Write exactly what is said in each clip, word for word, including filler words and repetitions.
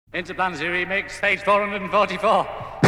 Interplanetary Remix, page four hundred forty-four.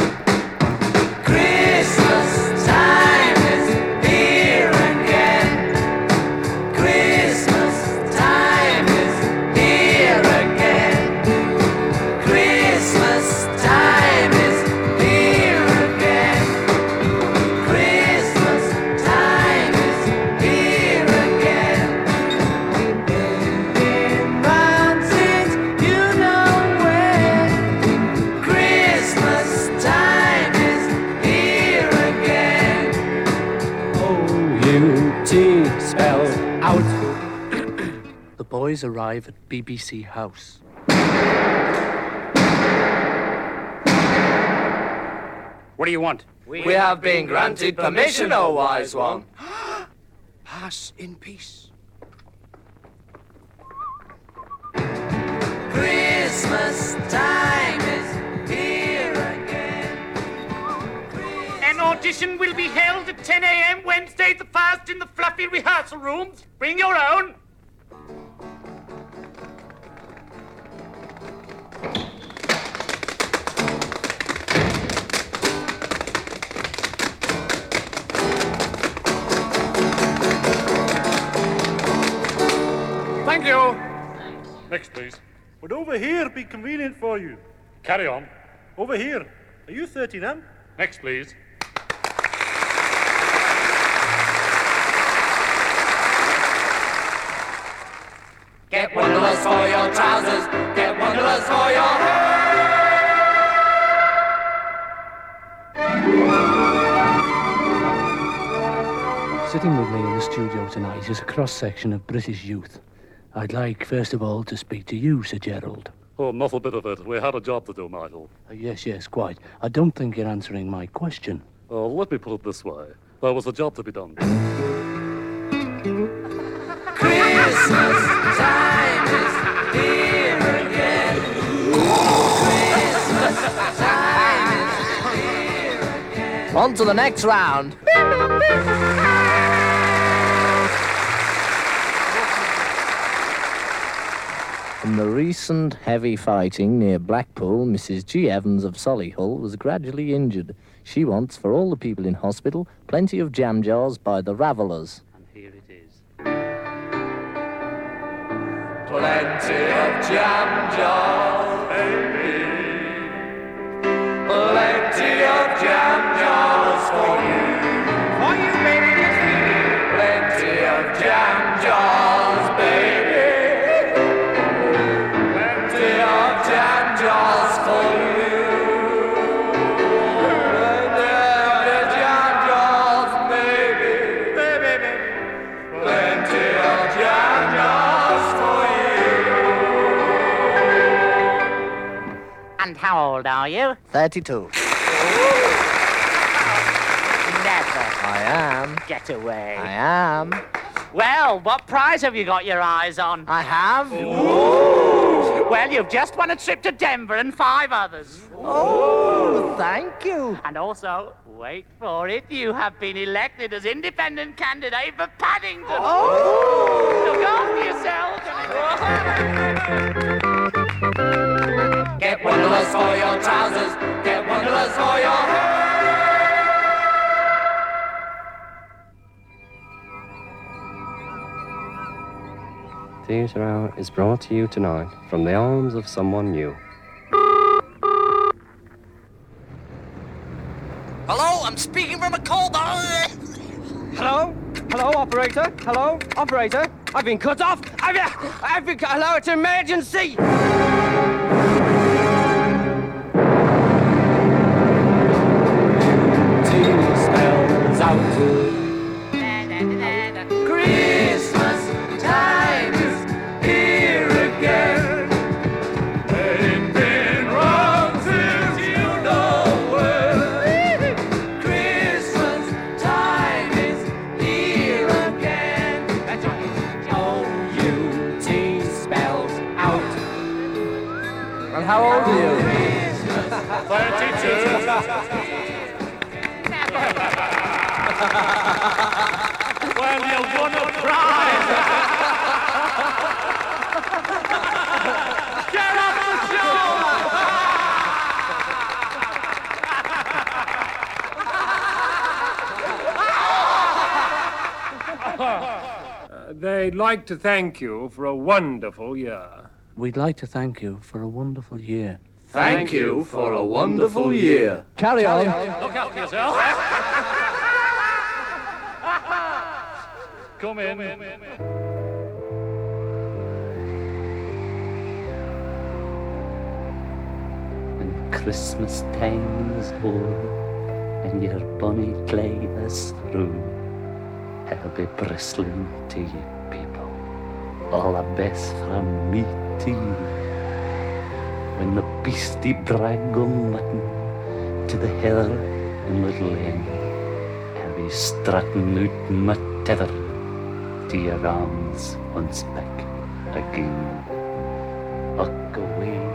Christmas time is here again. Christmas time is here again. Christmas time is here again. Christmas time is here again. We've been round since you know when. Christmas time is here again. O U T spell out. The boys arrive at B B C House. What do you want? We have been granted permission, O wise one. Pass in peace. Christmas time is here again. An audition will be held at ten a.m. Wednesday the first in the fluffy rehearsal rooms. Bring your own. Thank you. Next, please. Would over here be convenient for you? Carry on. Over here. Are you thirteen M? Next, please. Get wonderless for your trousers. Get wonderless for your hair. Sitting with me in the studio tonight is a cross-section of British youth. I'd like, first of all, to speak to you, Sir Gerald. Oh, not a bit of it. We had a job to do, Michael. Uh, yes, yes, quite. I don't think you're answering my question. Uh, let me put it this way. There was a job to be done. Christmas time is here again. Christmas time is here again. On to the next round. In the recent heavy fighting near Blackpool, Missus G. Evans of Solihull was gradually injured. She wants, for all the people in hospital, plenty of jam jars by the Ravellers. And here it is. Plenty of jam jars, baby. Plenty of jam jars for you. For you, baby. Plenty of jam jars, baby. Plenty of jam jars for you. Plenty of jam jars, baby. Baby, plenty of jam jars for you. And how old are you? thirty-two. Never. I am. Get away. I am. Well, what prize have you got your eyes on? I have. Well, you've just won a trip to Denver and five others. Oh, thank you. And also, wait for it, you have been elected as independent candidate for Paddington. Oh. Look after yourself. Get wonderless for your trousers. Get wonderless for your hair. Theatre Hour is brought to you tonight from the arms of someone new. Hello, I'm speaking from a cold. Hello? Hello, operator? Hello, operator? I've been cut off. I've, I've been... Hello, it's an emergency. Two spells out. Christmas time is here again. Ain't been wrong since you know when. Christmas time is here again. O U T spells out. And how old are you? thirty-two. Well, you won a prize. Get off the show! I'd like to thank you for a wonderful year. We'd like to thank you for a wonderful year. Thank you for a wonderful year. Carry on. Look out for yourself. Come in. When Christmas time is o'er and your bonny clay is through, I'll be bristling to you people, all the best from me to you. When the beastie brag go mutton to the heather in Little Inn, I'll be strutting out my tether to your arms once back again. Look away